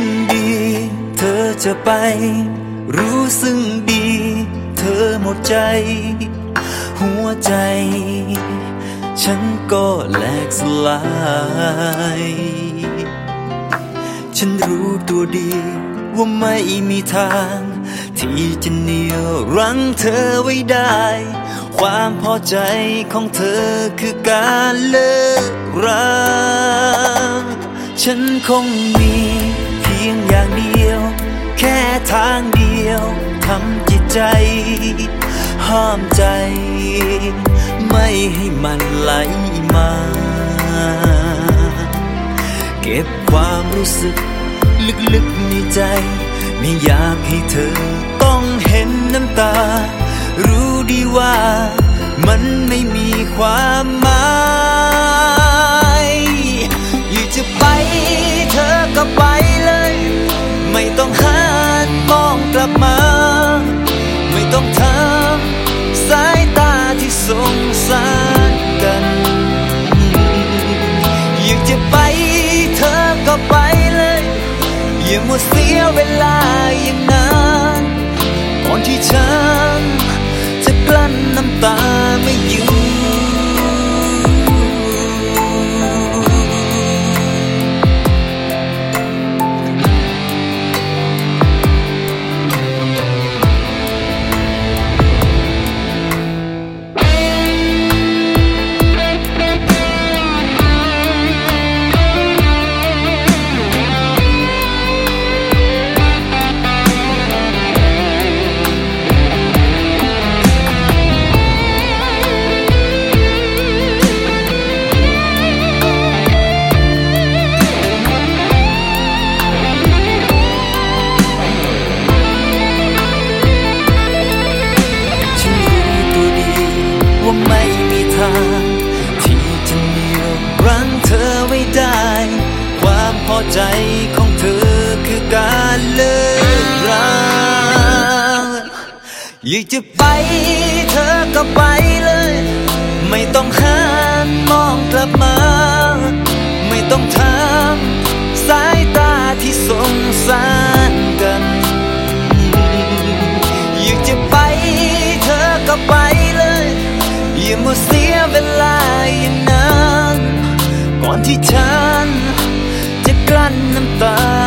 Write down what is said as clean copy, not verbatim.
ดีเธอจะไปรู้ซึ่งดีเธอหมดใจหัวใจฉันก็แหลกสลายฉันรู้ตัวดีว่าไม่มีทางที่จะเหนี่ยวรั้งเธอไว้ได้ความพอใจของเธอคือการเลิกราฉันคงมีเพียงอย่างเดียวแค่ทางเดียวทำจิตใจห้ามใจไม่ให้มันไหลมาเก็บความรู้สึกลึกๆในใจไม่อยากให้เธอต้องเห็นน้ำตารู้ดีว่ามันไม่มีความหมายอยากจะไปเธอก็ไปเลยไม่ต้องหันมองกลับมาไม่ต้องทำสายตาที่สงสารกันอยากจะไปเธอก็ไปเลยอย่ามัวเสียเวลาอย่างนั้นก่อนที่ฉันจะกลั้นน้ำตาไม่อยู่ว่าไม่มีทางที่จะเหนี่ยวรั้งเธอไว้ได้ความพอใจของเธอคือการเลิกราอยากจะไปเธอก็ไปเลยไม่ต้องหันมองกลับมาไม่ต้องทำสายตาที่สงสารกันอยากจะไปเธอก็ไปเลยอย่ามัวเสียเวลาอย่างนั้นก่อนที่ฉันจะกลั้นน้ำตา